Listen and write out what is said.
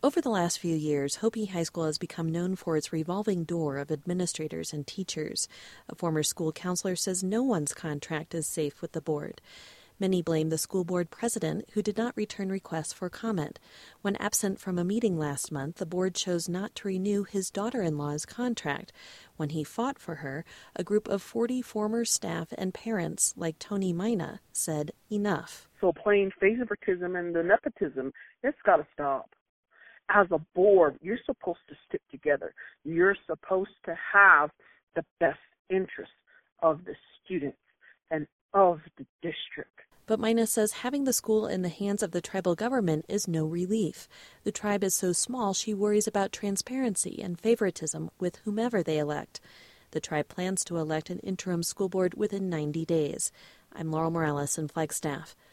Over the last few years, Hopi High School has become known for its revolving door of administrators and teachers. A former school counselor says no one's contract is safe with the board. Many blame the school board president, who did not return requests for comment. When absent from a meeting last month, the board chose not to renew his daughter-in-law's contract. When he fought for her, a group of 40 former staff and parents, like Tony Mina, said enough. So plain favoritism and the nepotism, it's got to stop. As a board, you're supposed to stick together. You're supposed to have the best interests of the students and of the district. But Mina says having the school in the hands of the tribal government is no relief. The tribe is so small she worries about transparency and favoritism with whomever they elect. The tribe plans to elect an interim school board within 90 days. I'm Laurel Morales in Flagstaff.